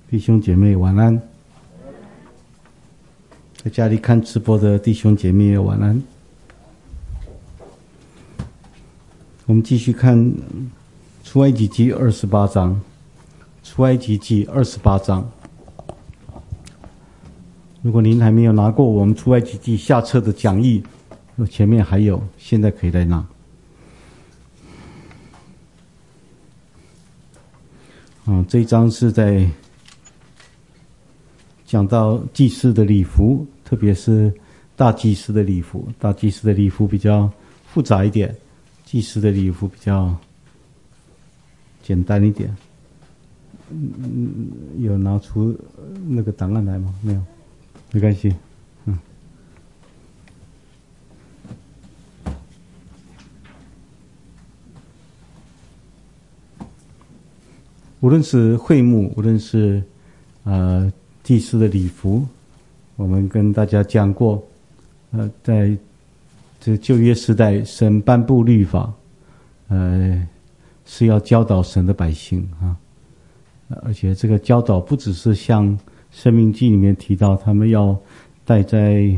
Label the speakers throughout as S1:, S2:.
S1: 弟兄姐妹晚安，在家里看直播的弟兄姐妹也晚安。我们继续看出埃及记28章，出埃及记28章。如果您还没有拿过我们出埃及记下册的讲义，前面还有，现在可以来拿。这一章是在讲到祭司的礼服，特别是大祭司的礼服。大祭司的礼服比较复杂一点，祭司的礼服比较简单一点。有拿出那个档案来吗？没有，没关系。无论是会幕，无论是祭司的礼服，我们跟大家讲过，在这旧约时代，神颁布律法，是要教导神的百姓啊，而且这个教导不只是像申命记里面提到，他们要戴在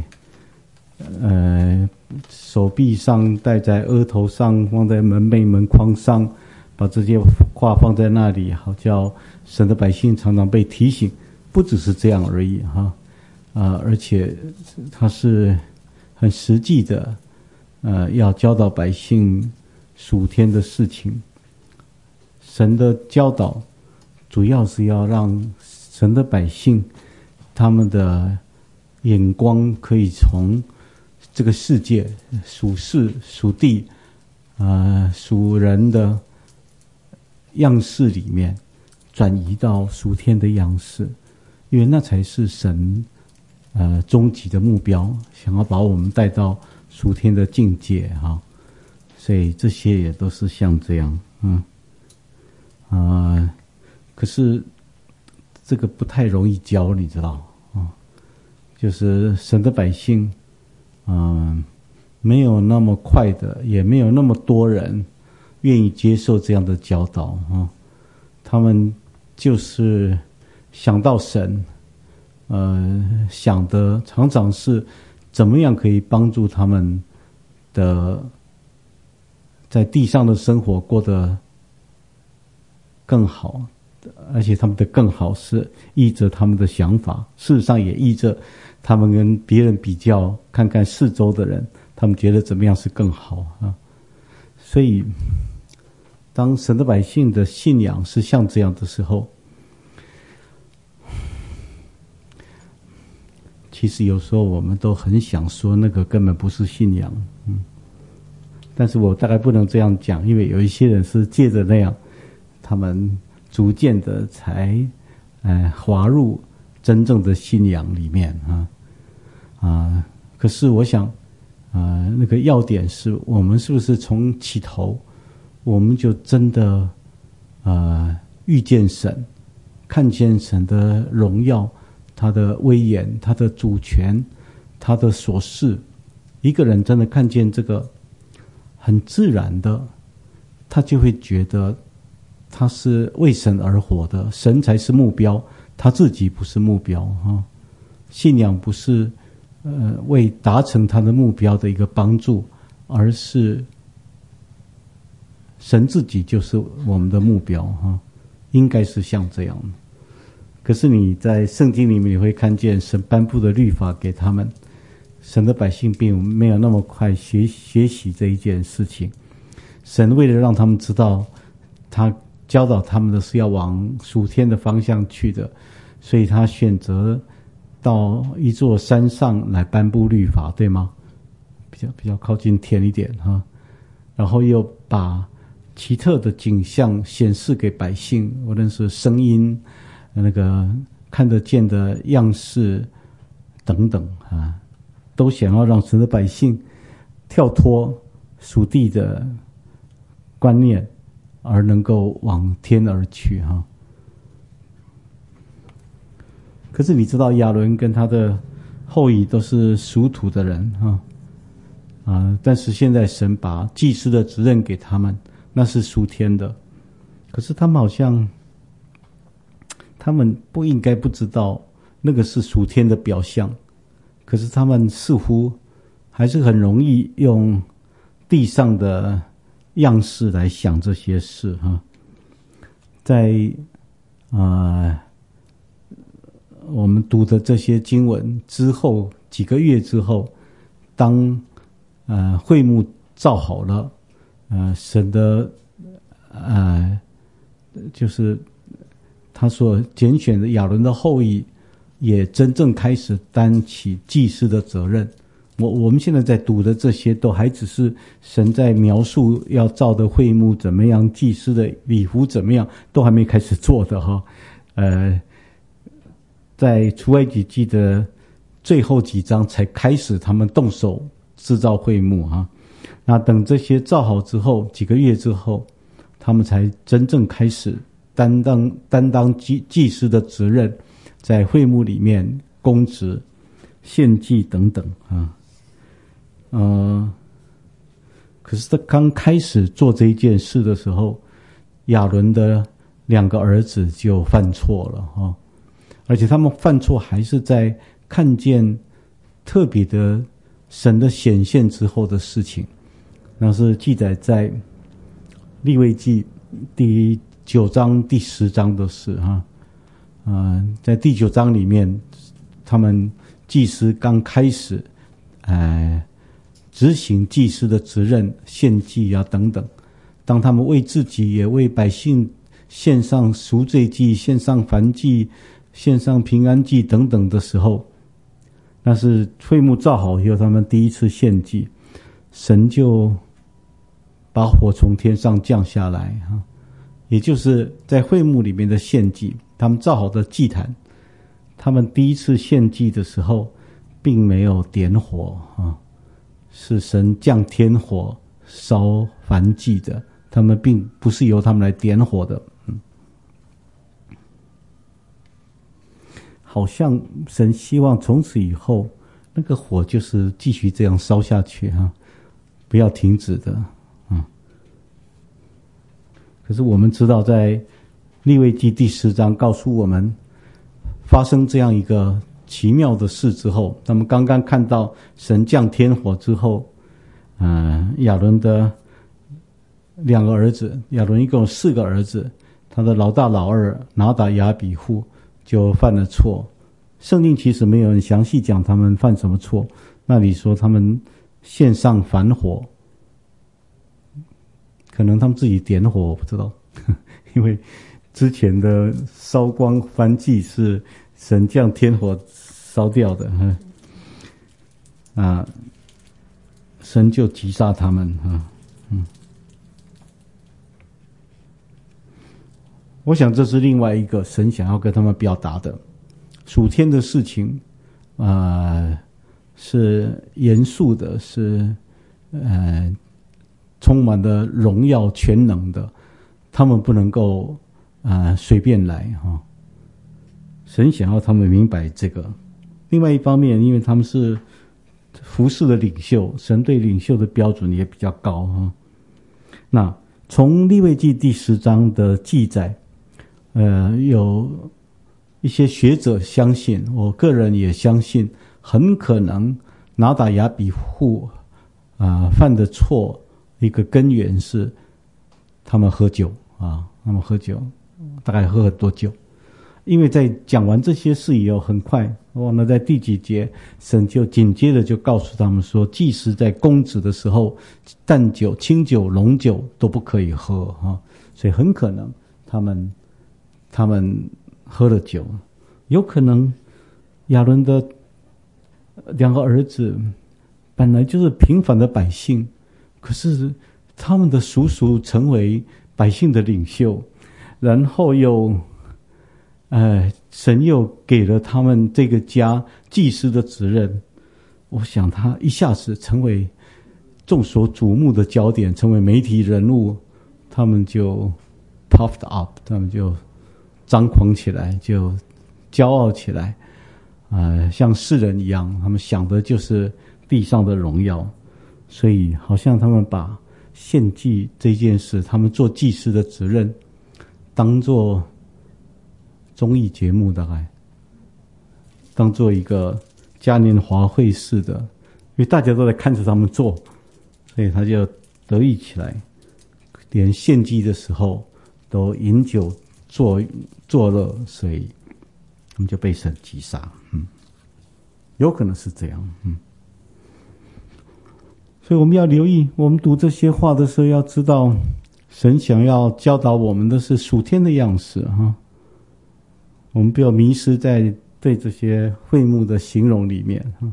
S1: 手臂上，戴在额头上，放在门楣门框上，把这些话放在那里，好叫神的百姓常常被提醒。不只是这样而已哈，而且它是很实际的，要教导百姓属天的事情。神的教导主要是要让神的百姓他们的眼光可以从这个世界属世属地属人的样式里面转移到属天的样式，因为那才是神终极的目标，想要把我们带到属天的境界哈。所以这些也都是像这样可是这个不太容易教，你知道就是神的百姓没有那么快的，也没有那么多人愿意接受这样的教导他们就是想到神想的常常是怎么样可以帮助他们的在地上的生活过得更好，而且他们的更好是依着他们的想法，事实上也依着他们跟别人比较，看看四周的人，他们觉得怎么样是更好所以当神的百姓的信仰是像这样的时候，其实有时候我们都很想说那个根本不是信仰但是我大概不能这样讲，因为有一些人是借着那样，他们逐渐的才滑入真正的信仰里面可是我想那个要点是我们是不是从起头我们就真的遇见神，看见神的荣耀，他的威严，他的主权，他的所事。一个人真的看见这个很自然的，他就会觉得他是为神而活的，神才是目标，他自己不是目标信仰不是为达成他的目标的一个帮助，而是神自己就是我们的目标应该是像这样。可是你在圣经里面你会看见神颁布的律法给他们，神的百姓并没有那么快学习这一件事情。神为了让他们知道他教导他们的是要往属天的方向去的，所以他选择到一座山上来颁布律法，对吗？比较靠近天一点然后又把奇特的景象显示给百姓，无论是声音那个看得见的样式等等都想要让神的百姓跳脱属地的观念，而能够往天而去可是你知道亚伦跟他的后裔都是属土的人但是现在神把祭司的责任给他们，那是属天的。可是他们好像他们不应该不知道那个是属天的表象，可是他们似乎还是很容易用地上的样式来想这些事哈。在我们读的这些经文之后几个月之后，当会幕造好了，神的就是他所拣选的亚伦的后裔也真正开始担起祭司的责任。我们现在在读的这些都还只是神在描述要造的会幕怎么样，祭司的礼服怎么样，都还没开始做的哈。在出埃及记的最后几章才开始他们动手制造会幕哈。那等这些造好之后，几个月之后，他们才真正开始担当祭司的责任，在会幕里面供职、献祭等等啊。可是他刚开始做这一件事的时候，亚伦的2个儿子就犯错了哈，而且他们犯错还是在看见特别的神的显现之后的事情。那是记载在利未记第9章第10章的事哈。在第9章里面，他们祭司刚开始执行祭司的责任，献祭啊等等。当他们为自己也为百姓献上赎罪祭、献上燔祭、献上平安祭等等的时候，那是会幕造好以后他们第一次献祭，神就把火从天上降下来哈，也就是在会幕里面的献祭，他们造好的祭坛，他们第一次献祭的时候并没有点火啊，是神降天火烧燔祭的，他们并不是由他们来点火的。好像神希望从此以后那个火就是继续这样烧下去哈，不要停止的。可是我们知道在利未记第10章告诉我们，发生这样一个奇妙的事之后，他们刚刚看到神降天火之后，亚伦的2个儿子，亚伦一共有4个儿子，他的老大老二拿达亚比户就犯了错。圣经其实没有很详细讲他们犯什么错，那里说他们献上燔火，可能他们自己点火我不知道，因为之前的烧光燔祭是神降天火烧掉的神就击杀他们我想这是另外一个神想要跟他们表达的属天的事情是严肃的，是充满了荣耀全能的，他们不能够随便来哈。神想要他们明白这个。另外一方面，因为他们是服侍的领袖，神对领袖的标准也比较高哈。那从利未记第10章的记载，有一些学者相信，我个人也相信，很可能拿达亚比户犯的错一个根源是他们喝酒他们喝酒，大概喝很多酒。因为在讲完这些事以后，很快忘了在第几节，神就紧接着就告诉他们说，祭司在供职的时候，淡酒、清酒、浓酒都不可以喝所以很可能他们喝了酒，有可能亚伦的2个儿子本来就是平凡的百姓，可是他们的叔叔成为百姓的领袖，然后又神又给了他们这个家祭司的责任，我想他一下子成为众所瞩目的焦点，成为媒体人物，他们就 puffed up， 他们就张狂起来，就骄傲起来像世人一样，他们想的就是地上的荣耀，所以好像他们把献祭这件事，他们做祭司的责任当作综艺节目，大概当做一个嘉年华会似的，因为大家都在看着他们做，所以他就得意起来，连献祭的时候都饮酒作乐，所以他们就被神击杀。有可能是这样。所以我们要留意，我们读这些话的时候，要知道神想要教导我们的是属天的样式哈。我们不要迷失在对这些会幕的形容里面哈。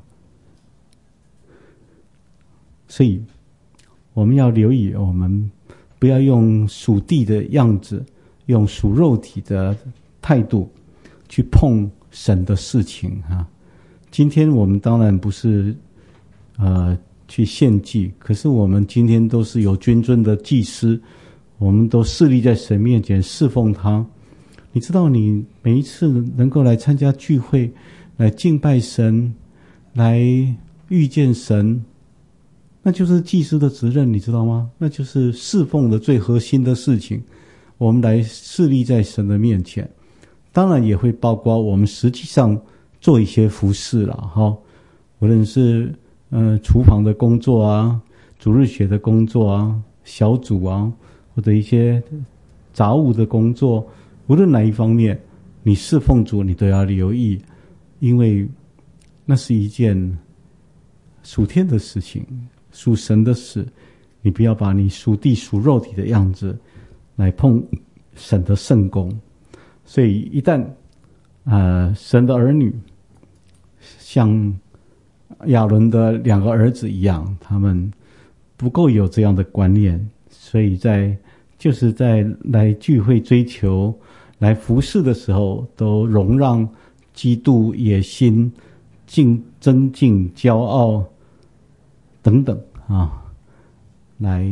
S1: 所以我们要留意，我们不要用属地的样子，用属肉体的态度去碰神的事情哈。今天我们当然不是去献祭，可是我们今天都是有君尊的祭司，我们都侍立在神面前侍奉他。你知道，你每一次能够来参加聚会，来敬拜神，来遇见神，那就是祭司的责任，你知道吗？那就是侍奉的最核心的事情。我们来侍立在神的面前，当然也会包括我们实际上做一些服事了哈，无论是厨房的工作啊，主日学的工作啊，小组啊，或者一些杂物的工作，无论哪一方面，你侍奉主，你都要留意，因为那是一件属天的事情，属神的事，你不要把你属地属肉体的样子来碰神的圣工。所以一旦神的儿女像亚伦的两个儿子一样，他们不够有这样的观念，所以就是在来聚会追求来服侍的时候，都容让嫉妒、野心、争竞、骄傲等等啊，来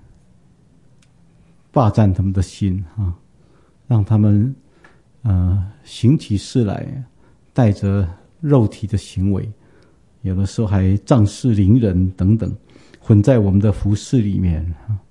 S1: 霸占他们的心啊，让他们行起事来带着肉体的行为，有的时候还仗势凌人等等，混在我们的服事里面。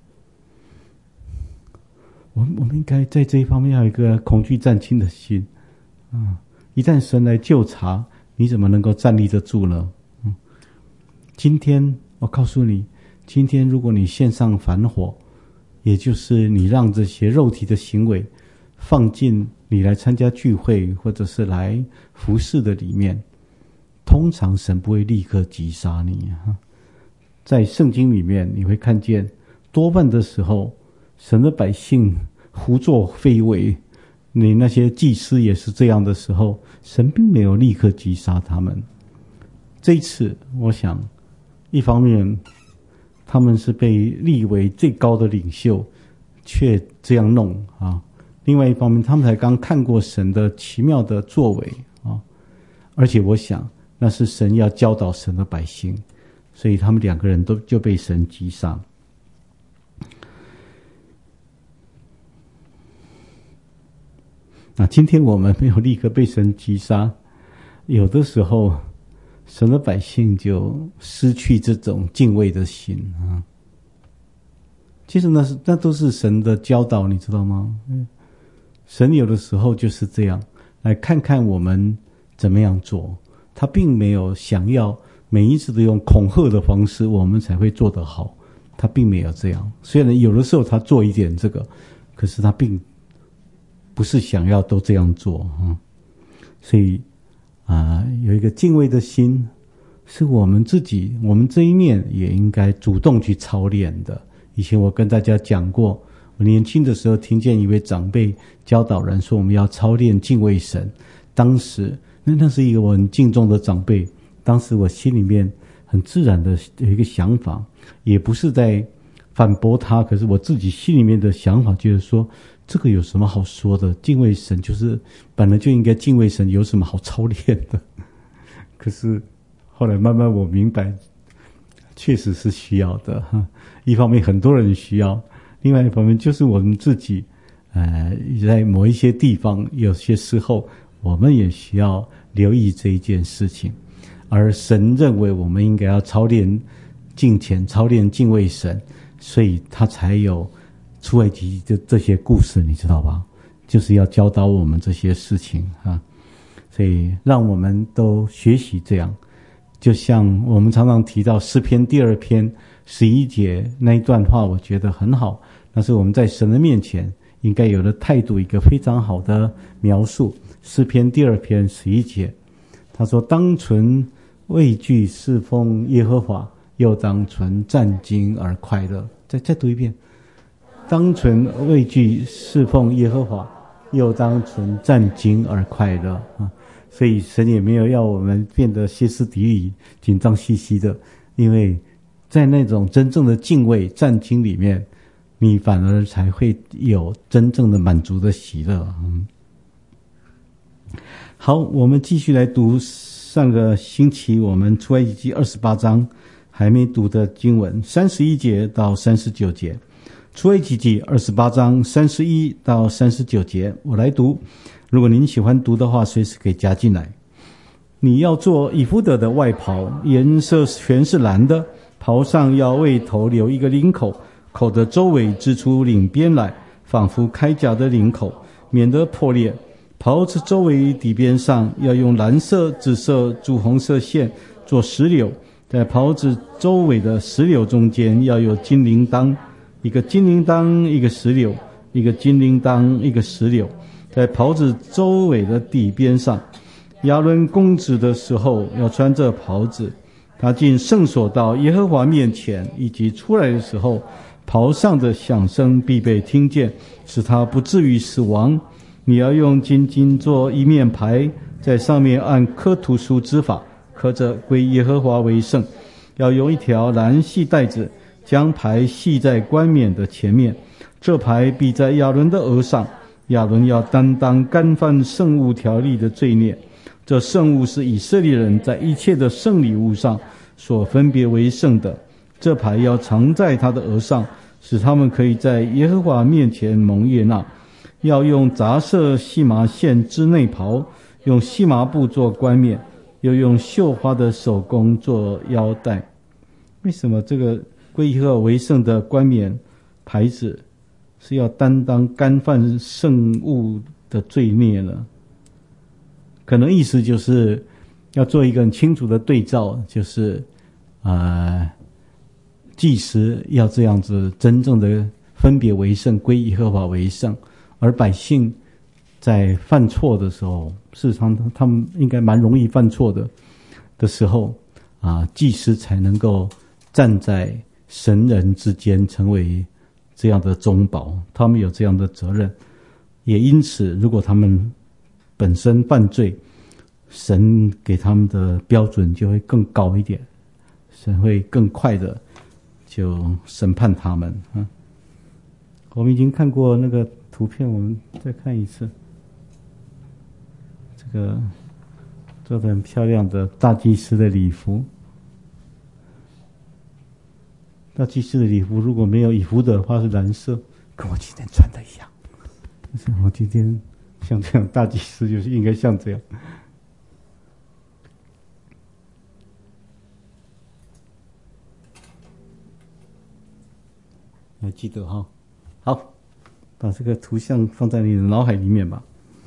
S1: 我们应该在这一方面要有一个恐惧战兢的心。一旦神来究察，你怎么能够站立得住呢？今天我告诉你，今天如果你献上反火，也就是你让这些肉体的行为放进你来参加聚会或者是来服事的里面，通常神不会立刻击杀你。在圣经里面你会看见，多半的时候神的百姓胡作非为，你那些祭司也是这样的时候，神并没有立刻击杀他们。这一次我想，一方面他们是被立为最高的领袖，却这样弄啊；另外一方面，他们才刚看过神的奇妙的作为啊，而且我想那是神要教导神的百姓，所以他们两个人就被神击杀。那今天我们没有立刻被神击杀，有的时候神的百姓就失去这种敬畏的心啊。其实那都是神的教导，你知道吗？神有的时候就是这样，来看看我们怎么样做。他并没有想要每一次都用恐吓的方式我们才会做得好，他并没有这样。虽然有的时候他做一点这个，可是他并不是想要都这样做啊。所以有一个敬畏的心，是我们自己，我们这一面也应该主动去操练的。以前我跟大家讲过，我年轻的时候听见一位长辈教导人说，我们要操练敬畏神。当时那是一个我很敬重的长辈，当时我心里面很自然的有一个想法，也不是在反驳他，可是我自己心里面的想法就是说，这个有什么好说的？敬畏神就是本来就应该敬畏神，有什么好操练的？可是后来慢慢我明白，确实是需要的哈。一方面很多人需要，另外一方面就是我们自己在某一些地方，有些时候我们也需要留意这一件事情。而神认为我们应该要操练敬虔，操练敬畏神，所以他才有出埃及这些故事，你知道吧？ 就是要教导我们这些事情啊。所以让我们都学习这样，就像我们常常提到诗篇第2篇11节那一段话，我觉得很好，那是我们在神的面前应该有的态度，一个非常好的描述。诗篇第2篇11节，他说：当存畏惧侍奉耶和华，又当存战兢而快乐。再读一遍，当存畏惧侍奉耶和华，又当存战兢而快乐啊！所以神也没有要我们变得歇斯底里、紧张兮兮的，因为在那种真正的敬畏、战兢里面，你反而才会有真正的满足的喜乐。好，我们继续来读上个星期我们出埃及记28章还没读的经文31节到39节。出埃及记28章31到39节，我来读。如果您喜欢读的话，随时可以加进来。你要做以弗得的外袍，颜色全是蓝的，袍上要为头留一个领口，口的周围织出领边来，仿佛铠甲的领口，免得破裂。袍子周围底边上要用蓝色、紫色、朱红色线做石榴，在袍子周围的石榴中间要有金铃铛，一个金铃铛一个石榴，一个金铃铛一个石榴，在袍子周围的底边上。亚伦供职的时候要穿这袍子，他进圣所到耶和华面前，以及出来的时候，袍上的响声必被听见，使他不至于死亡。你要用金金做一面牌，在上面按刻图书之法刻着归耶和华为圣。要用一条蓝细带子将牌系在冠冕的前面，这牌必在亚伦的额上。亚伦要担当干犯圣物条例的罪孽。这圣物是以色列人在一切的圣礼物上所分别为圣的。这牌要藏在他的额上，使他们可以在耶和华面前蒙悦纳。要用杂色细麻线织内袍，用细麻布做冠冕，又用绣花的手工做腰带。为什么这个归耶和华为圣的冠冕牌子是要担当干犯圣物的罪孽呢？可能意思就是要做一个很清楚的对照，就是祭司要这样子真正的分别为圣，归耶和华为圣。而百姓在犯错的时候，事实上他们应该蛮容易犯错的时候祭司才能够站在神人之间，成为这样的中保，他们有这样的责任。也因此，如果他们本身犯罪，神给他们的标准就会更高一点，神会更快的就审判他们我们已经看过那个图片，我们再看一次。这个做得很漂亮的大祭司的礼服。大祭司的礼服如果没有以弗得的话是蓝色，跟我今天穿的一样。但是我今天像这样，大祭司就是应该像这样。还记得哈？好，把这个图像放在你的脑海里面吧。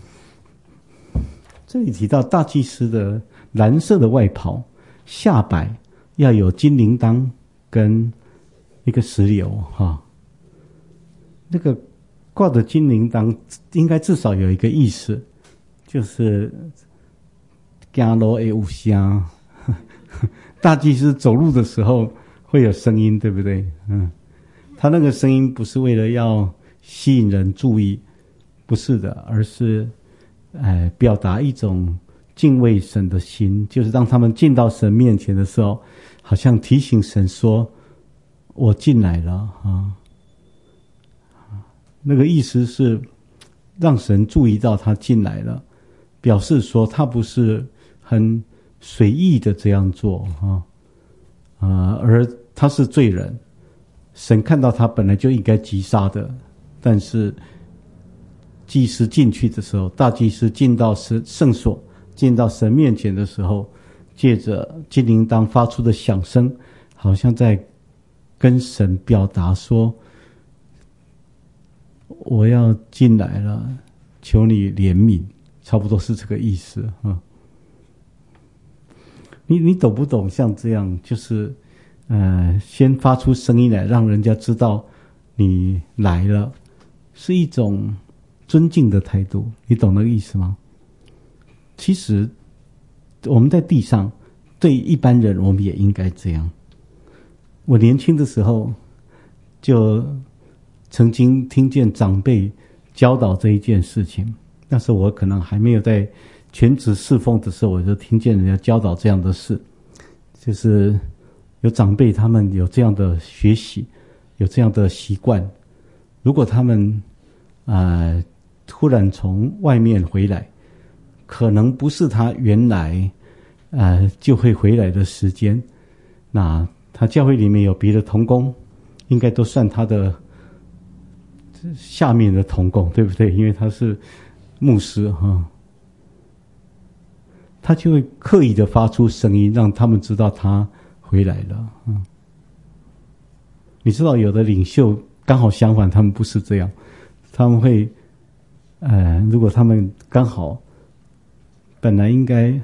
S1: 这里提到大祭司的蓝色的外袍，下摆要有金铃铛跟一个石榴那个挂的金铃铛应该至少有一个意思，就是走路会有声。大祭司走路的时候会有声音，对不对？他那个声音不是为了要吸引人注意，不是的，而是表达一种敬畏神的心，就是当他们进到神面前的时候，好像提醒神说我进来了那个意思是让神注意到他进来了，表示说他不是很随意的这样做而他是罪人，神看到他本来就应该击杀的，但是祭司进去的时候，大祭司进到圣所，进到神面前的时候，借着金铃铛发出的响声，好像在跟神表达说我要进来了， 求你怜悯，差不多是这个意思啊。你懂不懂？像这样，就是先发出声音来，让人家知道你来了，是一种尊敬的态度。你懂那个意思吗？其实我们在地上对一般人，我们也应该这样。我年轻的时候就曾经听见长辈教导这一件事情，那时候我可能还没有在全职侍奉的时候，我就听见人家教导这样的事，就是有长辈他们有这样的学习，有这样的习惯，如果他们突然从外面回来，可能不是他原来就会回来的时间，那他教会里面有别的同工，应该都算他的下面的同工，对不对？因为他是牧师哈，他就会刻意的发出声音，让他们知道他回来了。你知道有的领袖刚好相反，他们不是这样，他们会如果他们刚好本来应该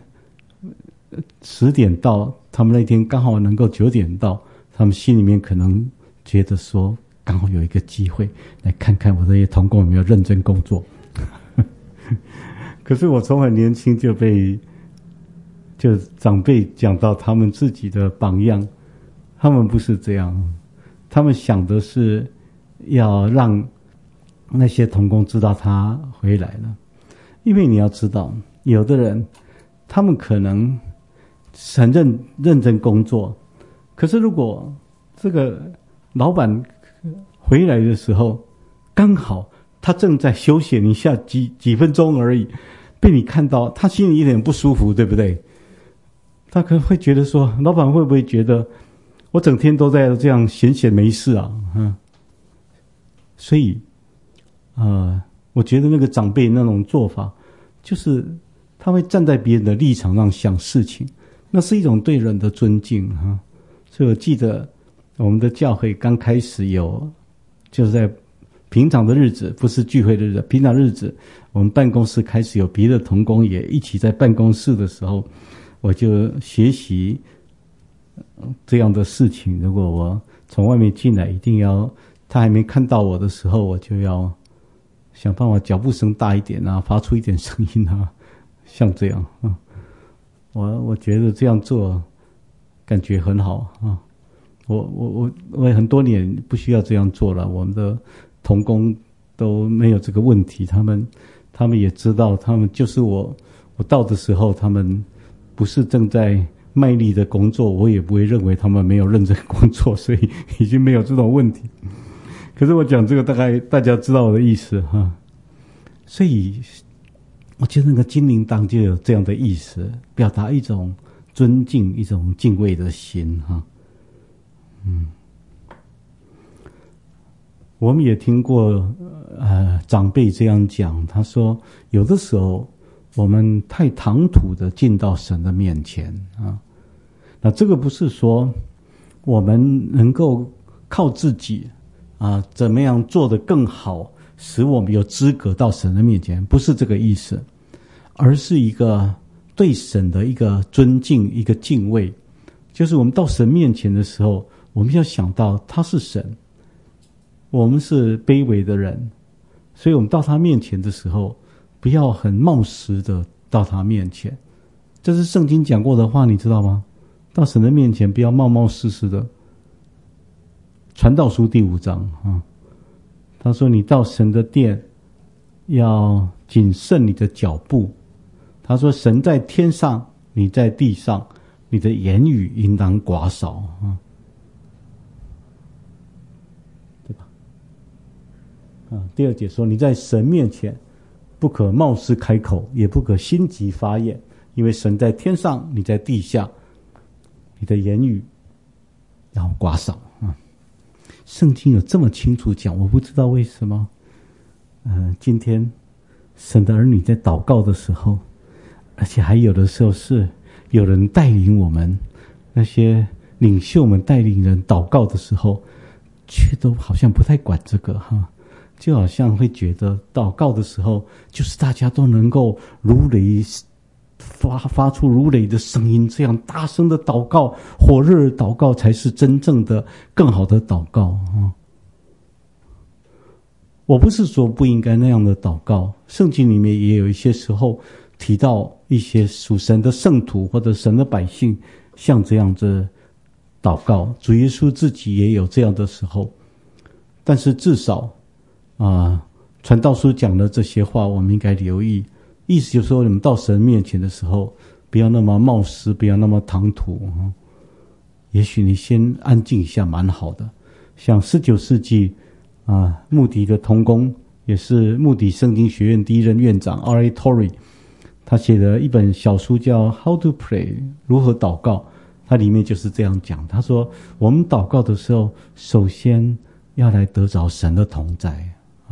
S1: 10点到，他们那天刚好能够9点到，他们心里面可能觉得说刚好有一个机会来看看我这些同工有没有认真工作。可是我从很年轻就长辈讲到他们自己的榜样，他们不是这样，他们想的是要让那些同工知道他回来了。因为你要知道，有的人他们可能很认真工作，可是如果这个老板回来的时候，刚好他正在休闲一下几分钟而已，被你看到，他心里一点不舒服，对不对？他可能会觉得说，老板会不会觉得我整天都在这样闲没事啊？所以我觉得那个长辈那种做法，就是他会站在别人的立场上想事情，那是一种对人的尊敬哈。所以我记得我们的教会刚开始就是在平常的日子，不是聚会的日子，平常日子我们办公室开始有别的同工也一起在办公室的时候，我就学习这样的事情。如果我从外面进来，一定要他还没看到我的时候，我就要想办法脚步声大一点啊，发出一点声音啊，像这样啊。我觉得这样做感觉很好啊。我很多年不需要这样做了，我们的同工都没有这个问题，他们也知道，他们就是我到的时候，他们不是正在卖力的工作，我也不会认为他们没有认真工作，所以已经没有这种问题。可是我讲这个，大概大家知道我的意思哈。所以我觉得那个金铃铛就有这样的意思，表达一种尊敬、一种敬畏的心哈。我们也听过长辈这样讲，他说有的时候我们太唐突的进到神的面前啊。那这个不是说我们能够靠自己怎么样做得更好，使我们有资格到神的面前，不是这个意思，而是一个对神的一个尊敬，一个敬畏。就是我们到神面前的时候，我们要想到他是神，我们是卑微的人，所以我们到他面前的时候，不要很冒失的到他面前。这是圣经讲过的话，你知道吗？到神的面前不要冒冒失失的。传道书第5章他说你到神的殿要谨慎你的脚步。他说神在天上，你在地上，你的言语应当寡少对吧？第2节说你在神面前不可冒失开口，也不可心急发言，因为神在天上，你在地下，你的言语要寡少圣经有这么清楚讲，我不知道为什么今天神的儿女在祷告的时候，而且还有的时候是有人带领我们，那些领袖们带领人祷告的时候，却都好像不太管这个就好像会觉得祷告的时候，就是大家都能够如雷发出如雷的声音，这样大声的祷告，火热的祷告才是真正的更好的祷告啊！我不是说不应该那样的祷告，圣经里面也有一些时候提到一些属神的圣徒或者神的百姓像这样子祷告，主耶稣自己也有这样的时候。但是至少传道书讲的这些话我们应该留意，意思就是说你们到神面前的时候不要那么冒失，不要那么唐突，也许你先安静一下蛮好的。像19世纪穆迪的同工，也是穆迪圣经学院第一任院长 R.A. Torrey， 他写的一本小书叫 How to Pray， 如何祷告，他里面就是这样讲。他说我们祷告的时候首先要来得着神的同在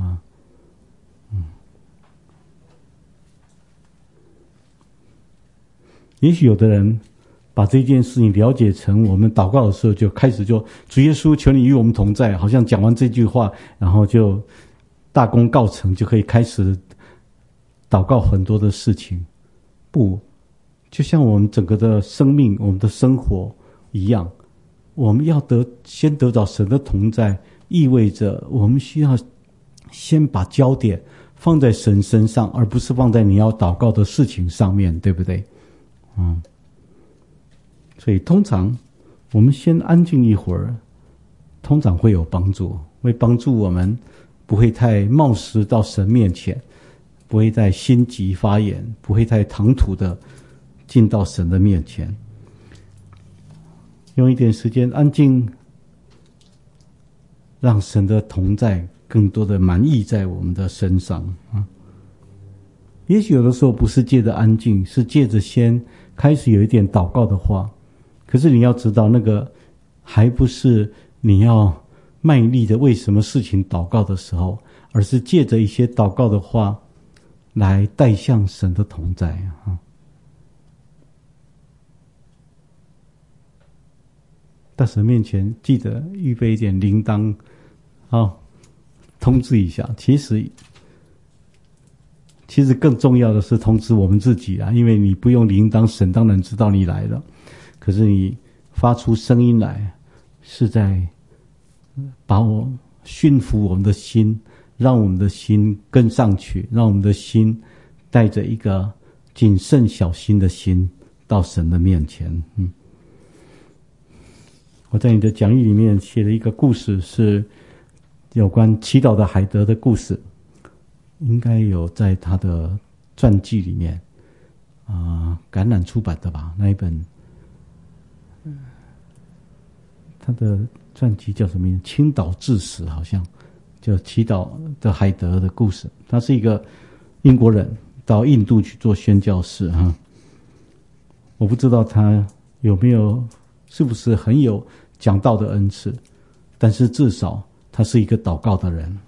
S1: 也许有的人把这件事情了解成我们祷告的时候就开始就主耶稣求你与我们同在，好像讲完这句话然后就大功告成，就可以开始祷告很多的事情。不，就像我们整个的生命我们的生活一样，我们要先得到神的同在，意味着我们需要先把焦点放在神身上，而不是放在你要祷告的事情上面，对不对？所以通常我们先安静一会儿，通常会有帮助，会帮助我们不会太冒失到神面前，不会太心急发言，不会太唐突的进到神的面前。用一点时间安静，让神的同在更多的满溢在我们的身上也许有的时候不是借着安静，是借着先开始有一点祷告的话，可是你要知道那个还不是你要卖力的为什么事情祷告的时候，而是借着一些祷告的话来带向神的同在到神面前记得预备一点铃铛通知一下。其实更重要的是通知我们自己因为你不用铃铛，神当然知道你来了，可是你发出声音来是在把我驯服我们的心，让我们的心跟上去，让我们的心带着一个谨慎小心的心到神的面前我在你的讲义里面写了一个故事，是有关祈祷的海德的故事，应该有在他的传记里面橄榄出版的吧，那一本他的传记叫什么名字？青岛致死，好像叫祈祷的海德的故事。他是一个英国人，到印度去做宣教士我不知道他有没有，是不是很有讲道的恩赐，但是至少他是一个祷告的人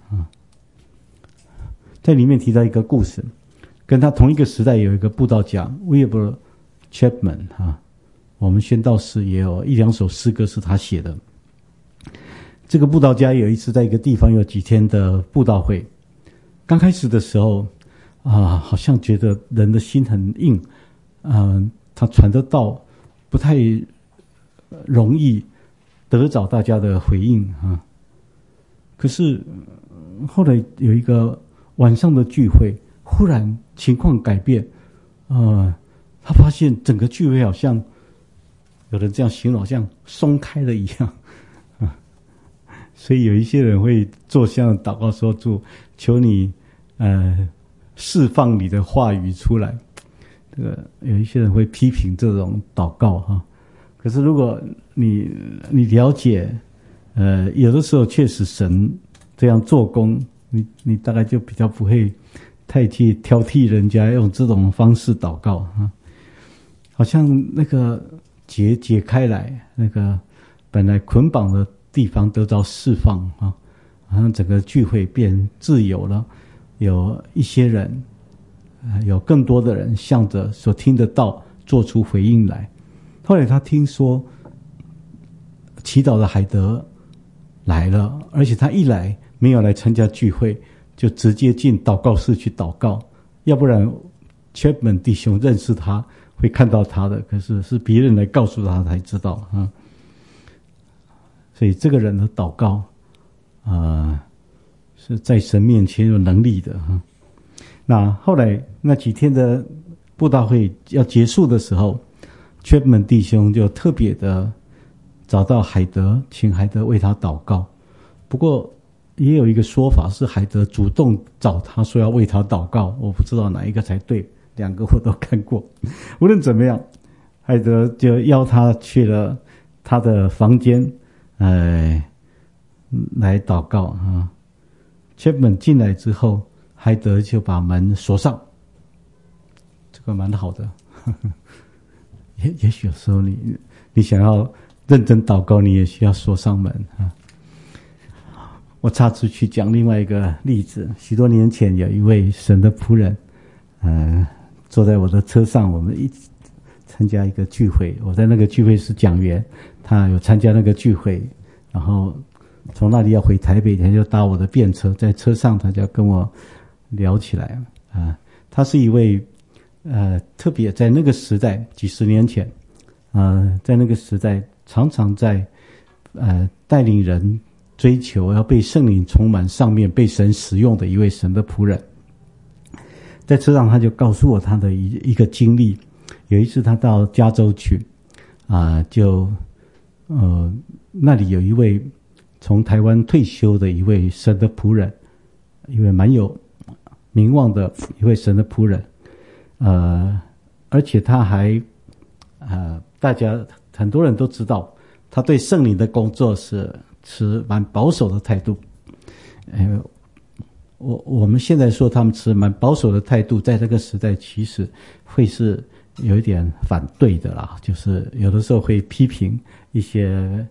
S1: 在里面提到一个故事，跟他同一个时代有一个布道家 Wilbur Chapman 我们宣道士也有一两首诗歌是他写的。这个布道家有一次在一个地方有几天的布道会，刚开始的时候好像觉得人的心很硬他传的道不太容易得着大家的回应可是后来有一个晚上的聚会，忽然情况改变他发现整个聚会好像有人这样形容，好像松开了一样所以有一些人会做这样的祷告说，主求你释放你的话语出来。这个有一些人会批评这种祷告可是如果你了解有的时候确实神这样做工，你大概就比较不会太去挑剔人家用这种方式祷告好像那个解开来，那个本来捆绑的地方得到释放好像整个聚会变自由了，有一些人有更多的人向着所听的道做出回应来。后来他听说祈祷的海德来了，而且他一来没有来参加聚会， 就直接进祷告室去祷告，要不然Chapman弟兄认识他会看到他的，可是是别人来告诉他才知道啊。所以这个人的祷告是在神面前有能力的哈。那后来那几天的布道会要结束的时候，Chapman弟兄就特别的找到海德，请海德为他祷告。不过也有一个说法是海德主动找他说要为他祷告，我不知道哪一个才对，两个我都看过。无论怎么样，海德就邀他去了他的房间来祷告啊。Chapman 进来之后，海德就把门锁上，这个蛮好的。也许有时候你想要认真祷告，你也需要锁上门啊。我插出去讲另外一个例子，许多年前有一位神的仆人，坐在我的车上，我们一起参加一个聚会，我在那个聚会是讲员，他有参加那个聚会，然后从那里要回台北，他就搭我的便车，在车上他就跟我聊起来啊。他是一位特别在那个时代几十年前在那个时代常常在带领人追求要被圣灵充满，上面被神使用的一位神的仆人。在车上他就告诉我他的一个经历。有一次他到加州去那里有一位从台湾退休的一位神的仆人，一位蛮有名望的一位神的仆人，而且他还大家很多人都知道他对圣灵的工作是持蛮保守的态度。我们现在说他们持蛮保守的态度，在这个时代其实会是有一点反对的啦，就是有的时候会批评一些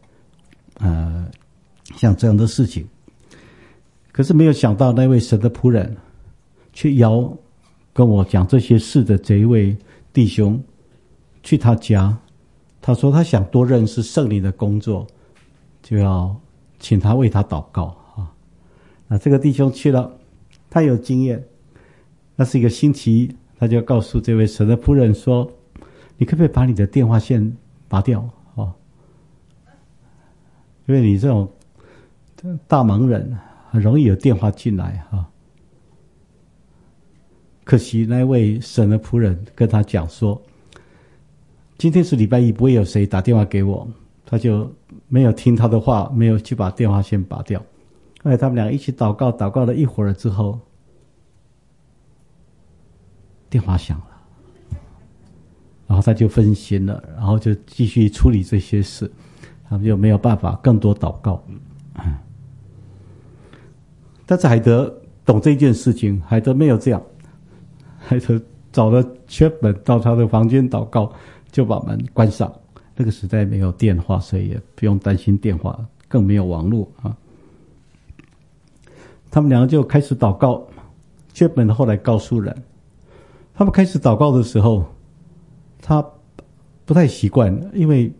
S1: 像这样的事情。可是没有想到那位神的仆人去邀跟我讲这些事的这一位弟兄去他家，他说他想多认识圣灵的工作，就要请他为他祷告啊。那这个弟兄去了，他有经验，那是一个星期一，他就告诉这位神的仆人说，你可不可以把你的电话线拔掉因为你这种大忙人很容易有电话进来可惜那位神的仆人跟他讲说，今天是礼拜一，不会有谁打电话给我，他就没有听他的话，没有去把电话线拔掉。后来他们俩一起祷告，祷告了一会儿之后，电话响了，然后他就分心了，然后就继续处理这些事，他们就没有办法更多祷告。但是海德懂这件事情，海德没有这样，海德找了Chapman到他的房间祷告，就把门关上。那个时代没有电话，所以也不用担心电话，更没有网络他们两个就开始祷告。Chapman后来告诉人，他们开始祷告的时候，他不太习惯，因为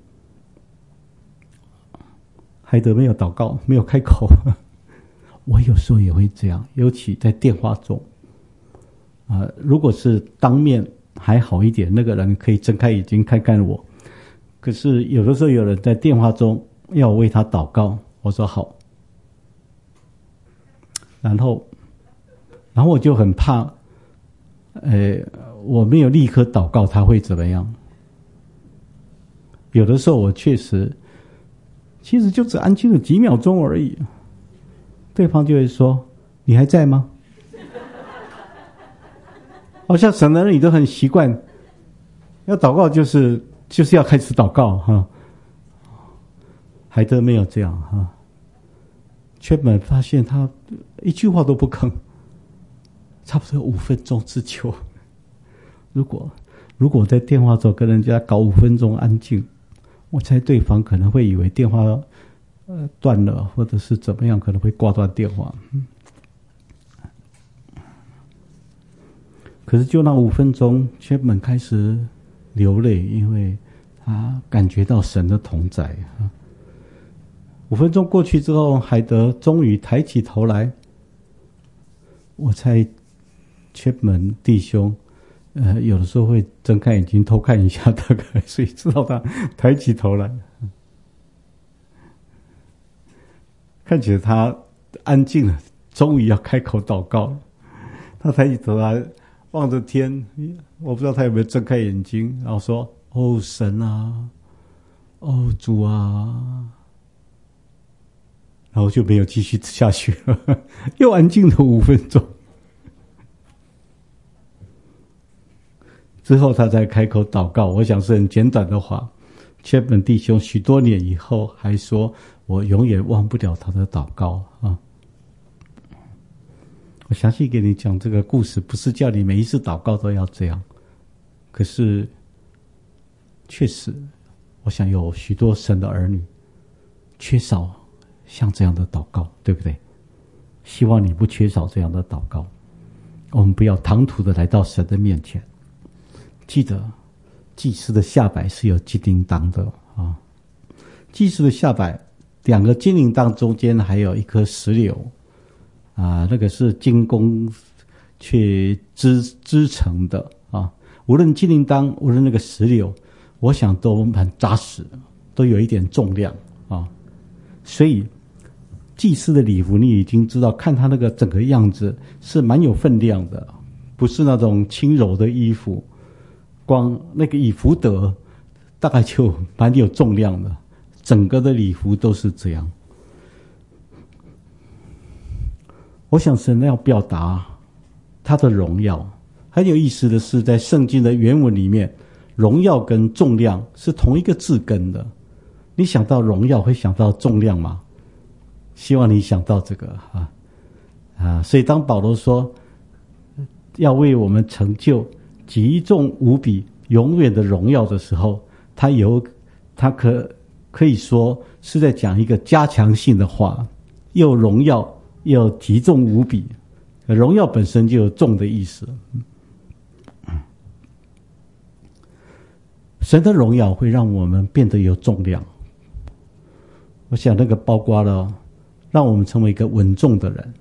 S1: 海德没有祷告，没有开口。我有时候也会这样，尤其在电话中如果是当面还好一点，那个人可以睁开眼睛看看我。可是有的时候有人在电话中要我为他祷告，我说好，然后我就很怕我没有立刻祷告他会怎么样。有的时候我确实其实就只安静了几秒钟而已，对方就会说，你还在吗？好像神的人你都很习惯要祷告就是要开始祷告海德没有这样Chapman发现他一句话都不吭，差不多5分钟之久。如果在电话中跟人家搞5分钟安静，我猜对方可能会以为电话断了，或者是怎么样，可能会挂断电话。可是就那5分钟，Chapman开始流泪，因为他感觉到神的同在5分钟过去之后，海德终于抬起头来， 我猜Chapman弟兄，有的时候会睁开眼睛偷看一下，大概所以知道他抬起头来，看起来他安静了，终于要开口祷告了。他抬起头来望着天，我不知道他有没有睁开眼睛，然后说：“哦，神啊，哦，主啊。”然后就没有继续下去了，又安静了5分钟。之后他才开口祷告，我想是很简短的话。Chapman弟兄许多年以后还说：“我永远忘不了他的祷告啊！”我详细给你讲这个故事，不是叫你每一次祷告都要这样。可是，确实，我想有许多神的儿女缺少像这样的祷告，对不对？希望你不缺少这样的祷告。我们不要唐突的来到神的面前。记得，祭司的下摆是有金铃铛的啊。祭司的下摆2个金铃铛中间还有一颗石榴啊，那个是金工去织成的啊。无论金铃铛，无论那个石榴，我想都很扎实，都有一点重量啊。所以祭司的礼服你已经知道，看他那个整个样子是蛮有分量的，不是那种轻柔的衣服，光那个以弗得大概就蛮有重量的，整个的礼服都是这样。我想神要表达他的荣耀。很有意思的是，在圣经的原文里面，荣耀跟重量是同一个字根的。你想到荣耀会想到重量吗？希望你想到这个所以当保罗说要为我们成就极重无比永远的荣耀的时候，他可以说是在讲一个加强性的话，又荣耀又极重无比。荣耀本身就有重的意思。神的荣耀会让我们变得有重量。我想那个包括了让我们成为一个稳重的人，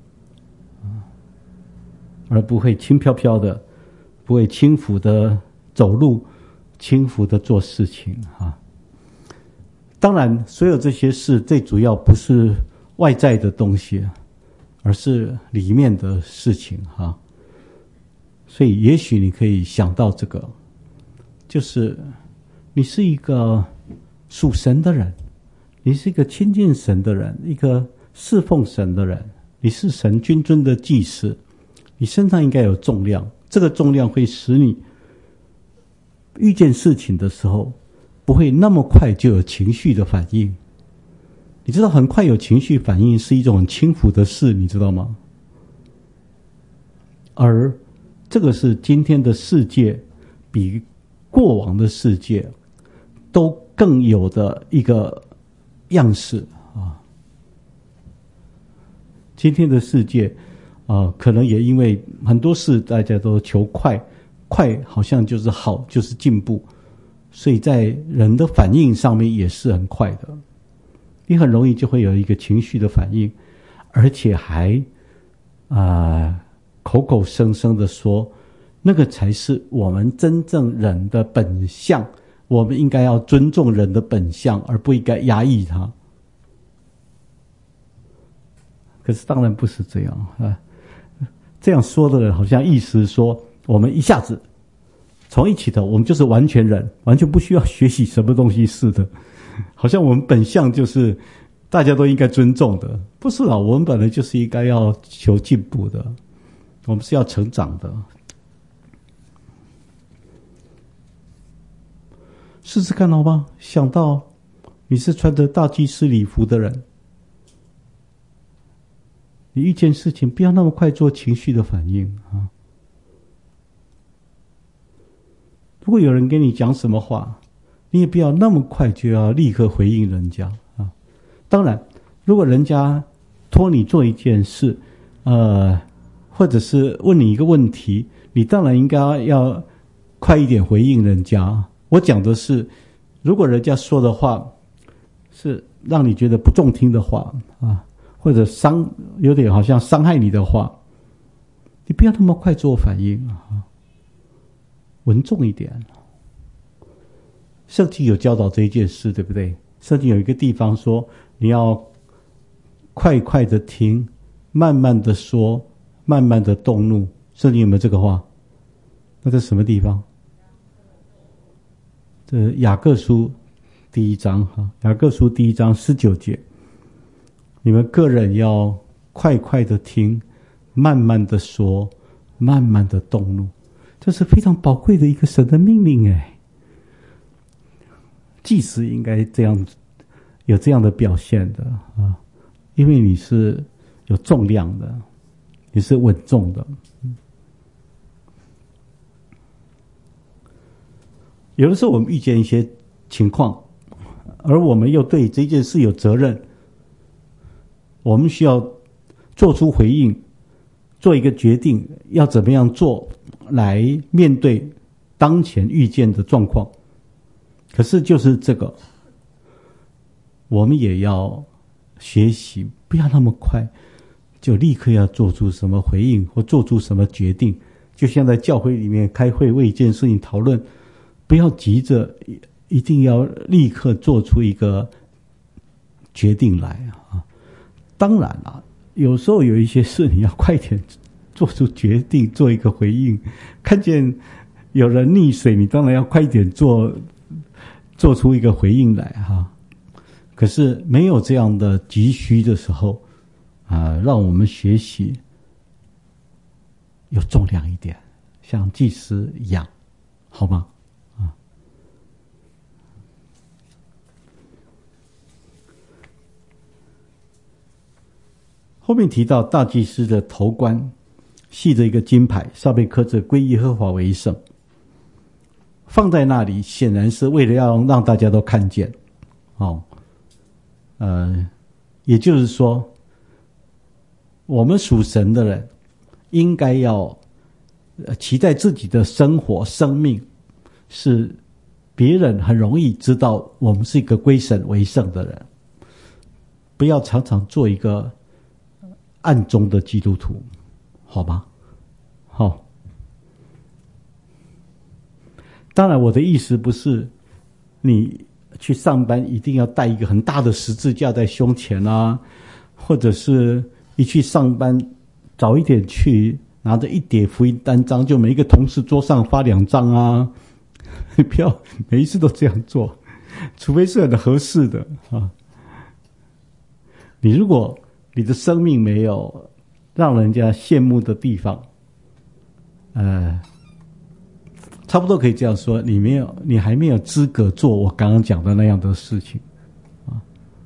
S1: 而不会轻飘飘的，不会轻浮的走路，轻浮的做事情当然所有这些事最主要不是外在的东西，而是里面的事情所以也许你可以想到这个，就是你是一个属神的人，你是一个亲近神的人，一个侍奉神的人，你是神君尊的祭司，你身上应该有重量。这个重量会使你遇见事情的时候不会那么快就有情绪的反应。你知道很快有情绪反应是一种很轻浮的事，你知道吗？而这个是今天的世界比过往的世界都更有的一个样式今天的世界可能也因为很多事大家都求快，快好像就是好，就是进步，所以在人的反应上面也是很快的。你很容易就会有一个情绪的反应，而且还口口声声的说那个才是我们真正人的本相，我们应该要尊重人的本相，而不应该压抑它。可是当然不是这样这样说的人好像意思说我们一下子从一起头我们就是完全人，完全不需要学习什么东西似的，好像我们本相就是大家都应该尊重的。不是我们本来就是应该要求进步的，我们是要成长的。试试看好吗？想到你是穿着大祭司礼服的人，你遇见事情不要那么快做情绪的反应如果有人跟你讲什么话，你也不要那么快就要立刻回应人家当然如果人家托你做一件事或者是问你一个问题，你当然应该要快一点回应人家。我讲的是如果人家说的话是让你觉得不中听的话或者有点好像伤害你的话， 你不要那么快做反应啊，稳重一点。圣经有教导这一件事，对不对？圣经有一个地方说，你要快快的听，慢慢的说，慢慢的动怒。圣经有没有这个话？那在什么地方？这雅各书第1章哈，雅各书第1章19节，你们个人要快快的听，慢慢的说，慢慢的动怒。这是非常宝贵的一个神的命令哎。祭司应该这样，有这样的表现的啊，因为你是有重量的，你是稳重的。有的时候我们遇见一些情况，而我们又对这件事有责任，我们需要做出回应，做一个决定，要怎么样做来面对当前遇见的状况。可是就是这个，我们也要学习，不要那么快就立刻要做出什么回应或做出什么决定。就像在教会里面开会为一件事情讨论，不要急着一定要立刻做出一个决定来啊！当然了，有时候有一些事你要快点做出决定，做一个回应。看见有人溺水，你当然要快点做出一个回应来哈。可是没有这样的急需的时候让我们学习有重量一点，像祭司一样，好吗？后面提到大祭司的头冠系着一个金牌，上面刻着归耶和华为圣，放在那里显然是为了要让大家都看见也就是说我们属神的人应该要期待自己的生活生命是别人很容易知道我们是一个归神为圣的人，不要常常做一个暗中的基督徒，好吗？好。当然我的意思不是你去上班一定要带一个很大的十字架在胸前啊，或者是一去上班早一点去拿着一叠福音单张就每一个同事桌上发2张啊，你不要每一次都这样做，除非是很合适的啊。你如果你的生命没有让人家羡慕的地方，差不多可以这样说，你还没有资格做我刚刚讲的那样的事情啊。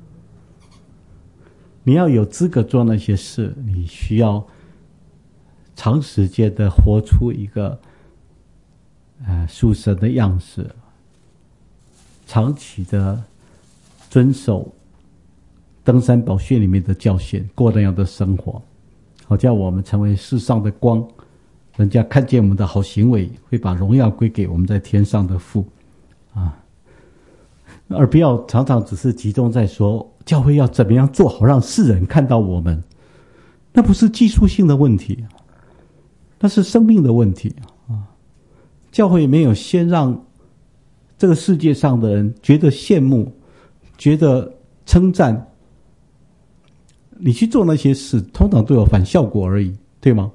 S1: 你要有资格做那些事，你需要长时间的活出一个属神的样式，长期的遵守登山宝训里面的教训，过那样的生活，好叫我们成为世上的光，人家看见我们的好行为，会把荣耀归给我们在天上的父啊，而不要常常只是集中在说教会要怎么样做好让世人看到我们，那不是技术性的问题，那是生命的问题啊。教会没有先让这个世界上的人觉得羡慕，觉得称赞，你去做那些事通常都有反效果而已，对吗？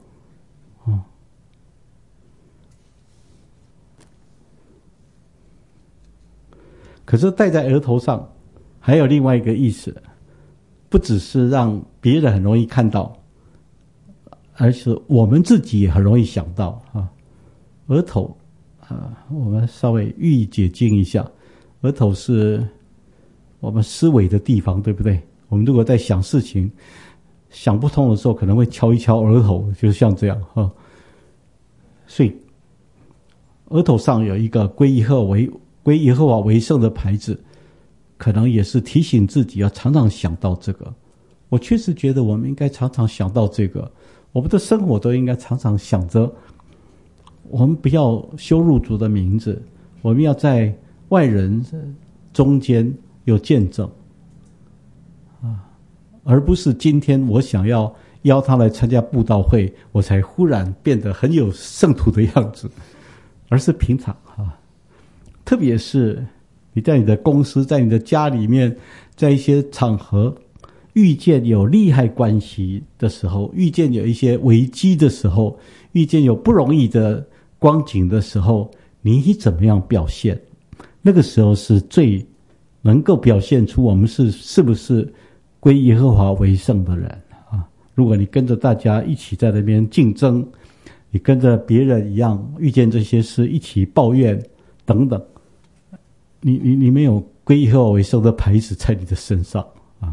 S1: 可是戴在额头上还有另外一个意思，不只是让别人很容易看到，而是我们自己也很容易想到额头我们稍微予以解经一下，额头是我们思维的地方，对不对？我们如果在想事情想不通的时候，可能会敲一敲额头，就像这样所以额头上有一个归耶和华为圣的牌子，可能也是提醒自己要常常想到这个。我确实觉得我们应该常常想到这个，我们的生活都应该常常想着，我们不要羞辱主的名字，我们要在外人中间有见证而不是今天我想要邀他来参加布道会，我才忽然变得很有圣徒的样子，而是平常特别是你在你的公司，在你的家里面，在一些场合遇见有利害关系的时候，遇见有一些危机的时候，遇见有不容易的光景的时候，你怎么样表现？那个时候是最能够表现出我们是不是归耶和华为圣的人啊？如果你跟着大家一起在那边竞争，你跟着别人一样遇见这些事一起抱怨等等，你没有归耶和华为圣的牌子在你的身上啊。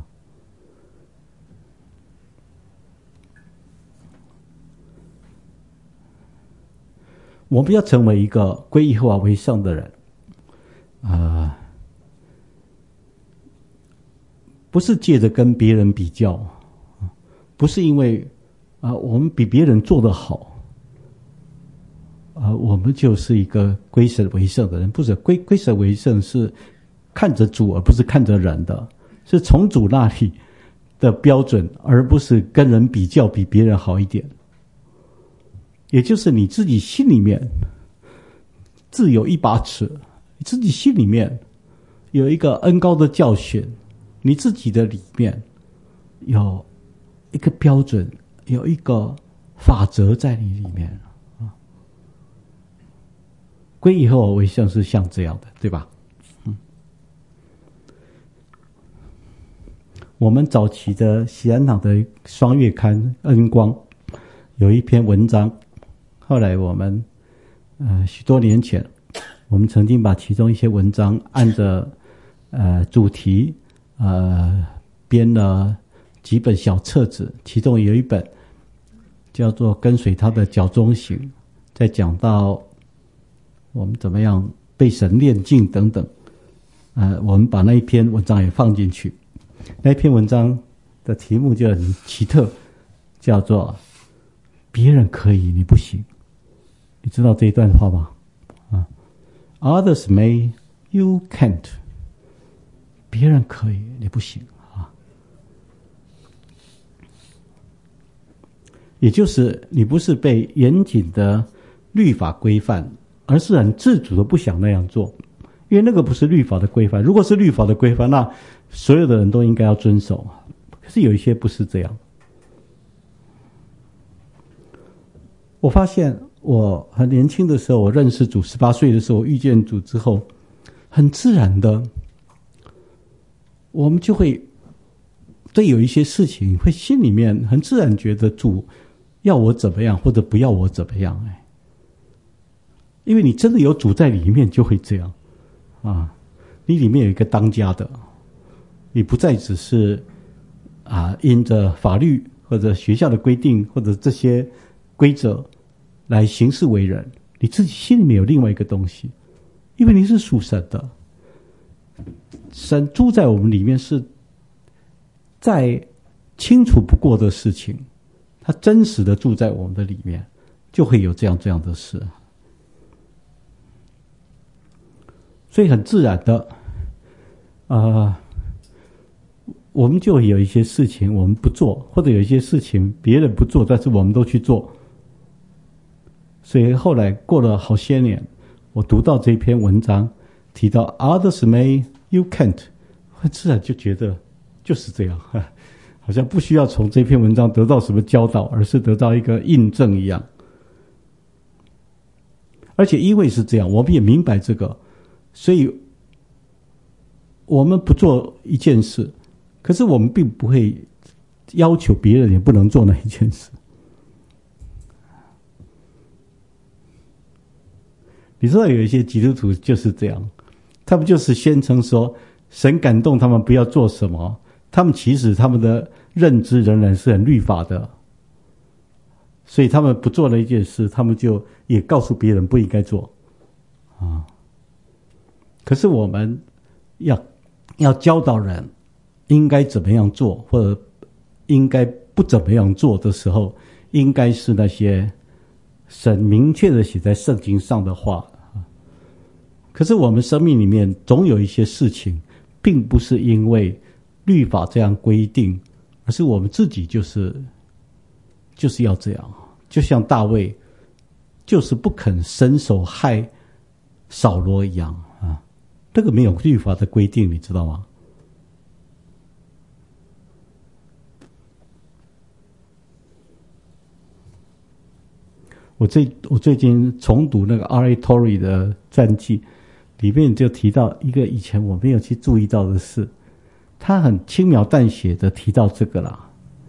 S1: 我们要成为一个归耶和华为圣的人不是借着跟别人比较，不是因为我们比别人做得好我们就是一个归神为圣的人。不是归神为圣是看着主而不是看着人的，是从主那里的标准，而不是跟人比较比别人好一点。也就是你自己心里面自有一把尺，你自己心里面有一个恩膏的教训，你自己的里面有一个标准，有一个法则在你里面归耶和华为圣是像这样的，对吧？我们早期的喜安堂的双月刊恩光有一篇文章，后来我们许多年前我们曾经把其中一些文章按着主题编了几本小册子，其中有一本叫做跟随他的脚中行，在讲到我们怎么样被神炼净等等我们把那一篇文章也放进去。那一篇文章的题目就很奇特，叫做别人可以你不行。你知道这一段话吗？Others may, you can't。 别人可以你不行也就是你不是被严谨的律法规范，而是很自主的不想那样做，因为那个不是律法的规范。如果是律法的规范，那所有的人都应该要遵守，可是有一些不是这样。我发现我很年轻的时候，我认识主18岁的时候，我遇见主之后，很自然的我们就会对有一些事情会心里面很自然觉得主要我怎么样或者不要我怎么样因为你真的有主在里面就会这样你里面有一个当家的，你不再只是因着法律或者学校的规定或者这些规则来行事为人，你自己心里面有另外一个东西，因为你是属神的，神住在我们里面是再清楚不过的事情，他真实的住在我们的里面，就会有这样的事。所以很自然的我们就有一些事情我们不做，或者有一些事情别人不做，但是我们都去做。所以后来过了好些年，我读到这篇文章提到 Others may, you can't， 很自然就觉得就是这样好像不需要从这篇文章得到什么教导，而是得到一个印证一样。而且因为是这样，我们也明白这个，所以我们不做一件事，可是我们并不会要求别人也不能做那一件事。你知道有一些基督徒就是这样，他们就是宣称说神感动他们不要做什么，他们其实他们的认知仍然是很律法的，所以他们不做了一件事，他们就也告诉别人不应该做可是我们要教导人应该怎么样做，或者应该不怎么样做的时候，应该是那些神明确的写在圣经上的话。可是我们生命里面总有一些事情并不是因为律法这样规定，而是我们自己就是就是要这样，就像大卫就是不肯伸手害扫罗一样啊，这个没有律法的规定，你知道吗？我最近重读那个 R.A. Torrey 的传记，里面就提到一个以前我没有去注意到的事，他很轻描淡写的提到这个啦。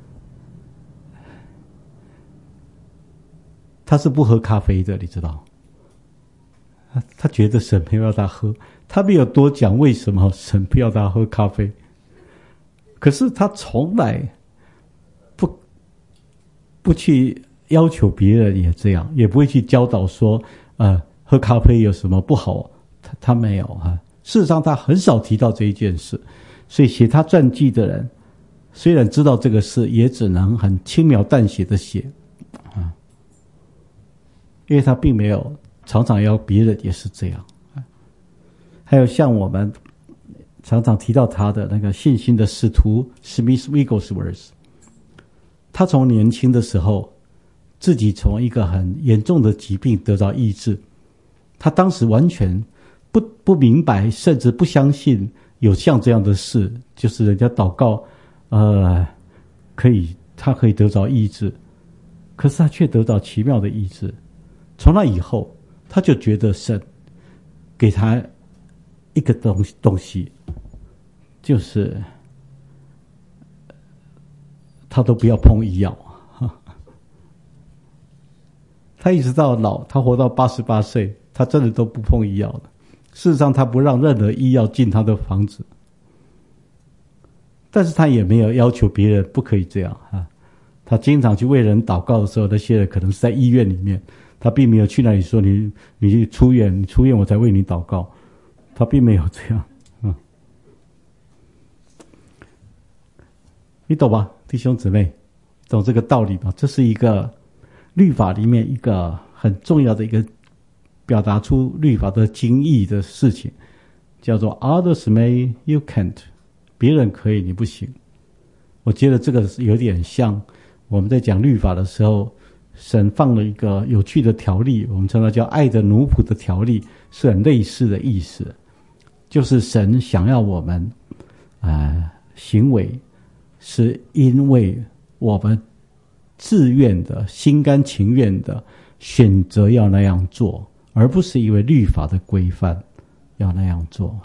S1: 他是不喝咖啡的，你知道？他觉得神没有要他喝，他没有多讲为什么神不要他喝咖啡。可是他从来不去要求别人也这样，也不会去教导说，喝咖啡有什么不好？他没有啊。事实上，他很少提到这一件事，所以写他传记的人，虽然知道这个事，也只能很轻描淡写的写啊，因为他并没有常常要别人也是这样。还有像我们常常提到他的那个信心的使徒 Smith Wigglesworth， 他从年轻的时候自己从一个很严重的疾病得到医治，他当时完全不明白，甚至不相信有像这样的事，就是人家祷告他可以得到医治，可是他却得到奇妙的医治。从那以后他就觉得神给他一个东西，就是他都不要碰医药。他一直到老，他活到88岁，他真的都不碰医药了。事实上，他不让任何医药进他的房子，但是他也没有要求别人不可以这样啊。他经常去为人祷告的时候，那些人可能是在医院里面，他并没有去那里说你出院我才为你祷告，他并没有这样。你懂吧，弟兄姊妹，懂这个道理吧？这是一个律法里面一个很重要的一个表达出律法的精义的事情，叫做 Others may, you can't， 别人可以，你不行。我觉得这个有点像我们在讲律法的时候，神放了一个有趣的条例，我们称它叫爱的奴仆的条例，是很类似的意思。就是神想要我们行为是因为我们自愿的心甘情愿的选择要那样做，而不是因为律法的规范要那样做。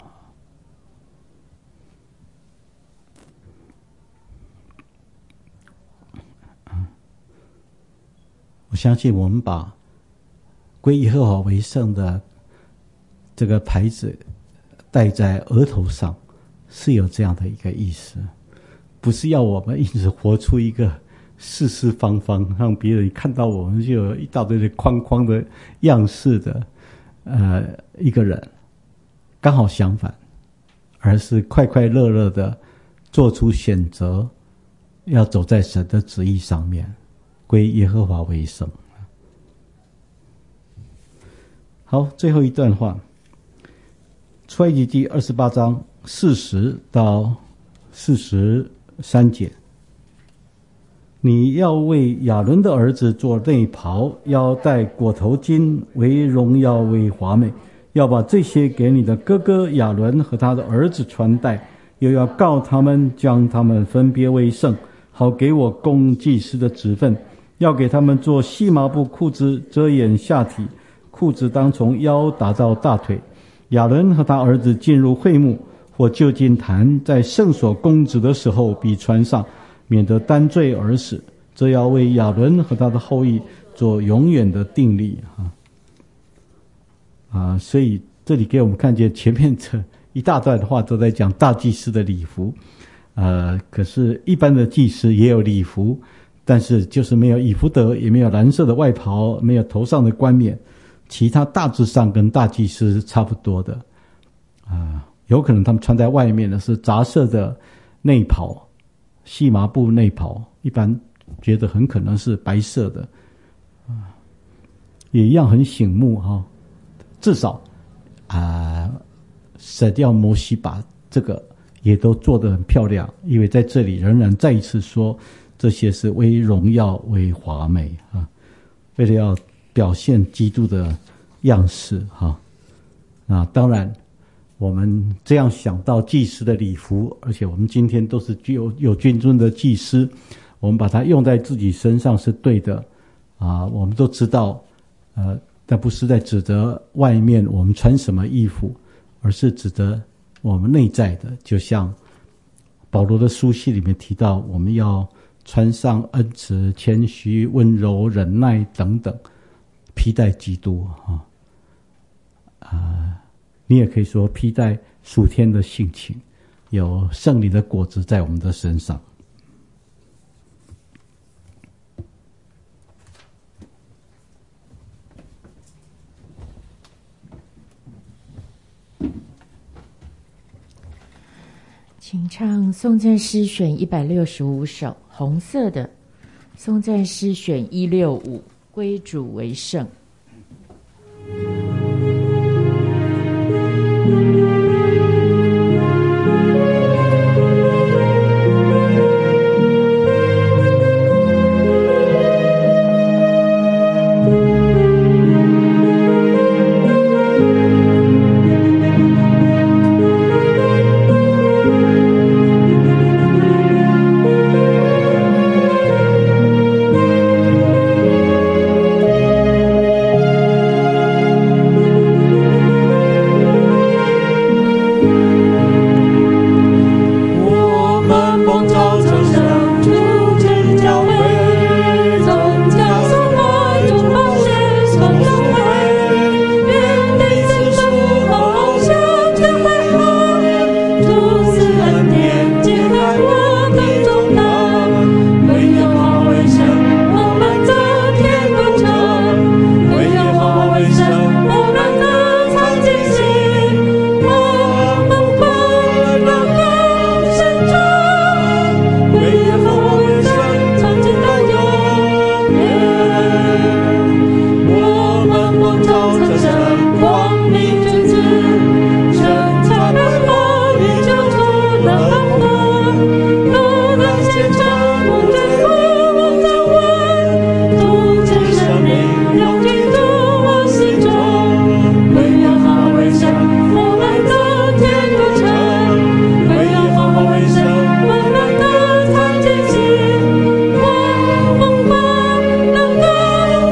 S1: 我相信我们把归耶和华为圣的这个牌子戴在额头上，是有这样的一个意思，不是要我们一直活出一个四四方方，让别人看到我们就有一大堆的框框的样式的一个人，刚好相反，而是快快乐乐的做出选择，要走在神的旨意上面，归耶和华为圣。好，最后一段话，出埃及记28章40到43节。你要为亚伦的儿子做内袍，要戴裹头巾，为荣耀，为华美，要把这些给你的哥哥亚伦和他的儿子穿戴，又要告他们，将他们分别为圣，好给我供祭司的职分。要给他们做细麻布裤子，遮掩下体，裤子当从腰打到大腿。亚伦和他儿子进入会幕或就近坛，在圣所供职的时候必穿上，免得担罪而死。这要为亚伦和他的后裔做永远的定例所以这里给我们看见前面这一大段的话都在讲大祭司的礼服，可是一般的祭司也有礼服，但是就是没有以弗得，也没有蓝色的外袍，没有头上的冠冕，其他大致上跟大祭司差不多的有可能他们穿在外面的是杂色的内袍，细麻布内袍，一般觉得很可能是白色的也一样很醒目至少神要摩西把这个也都做得很漂亮，因为在这里仍然再一次说这些是为荣耀为华美啊，为了要表现基督的样式哈。那当然我们这样想到祭司的礼服，而且我们今天都是有君尊的祭司，我们把它用在自己身上是对的啊。我们都知道但不是在指责外面我们穿什么衣服，而是指责我们内在的，就像保罗的书信里面提到，我们要穿上恩慈、谦虚、温柔、忍耐等等，披戴基督你也可以说披戴属天的性情，有圣灵的果子在我们的身上。
S2: 请唱颂赞诗选165首，红色的颂赞诗选165，归主为圣。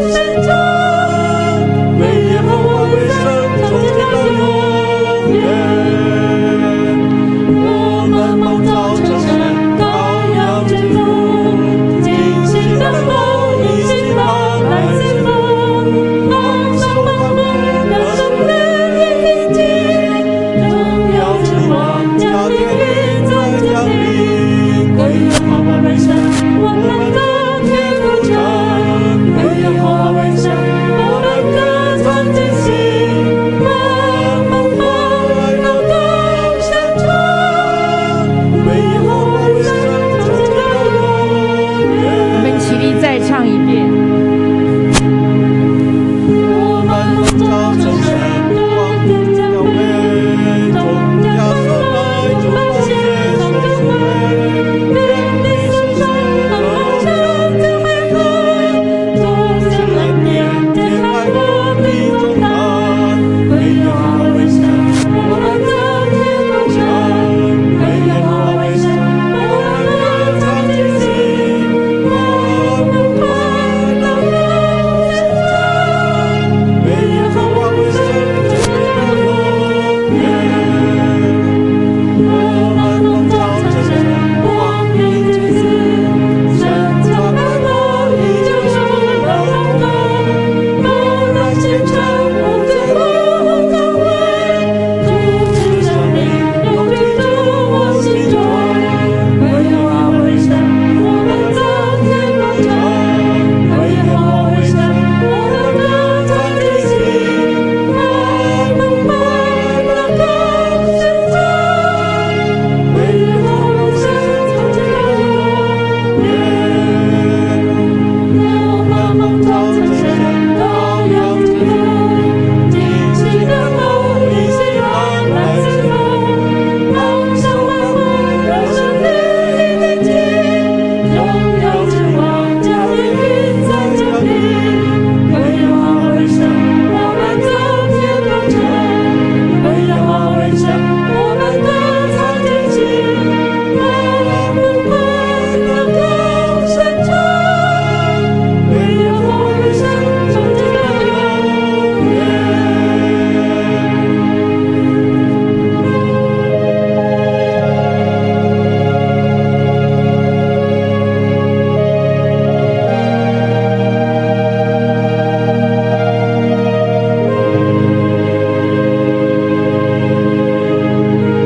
S3: 耶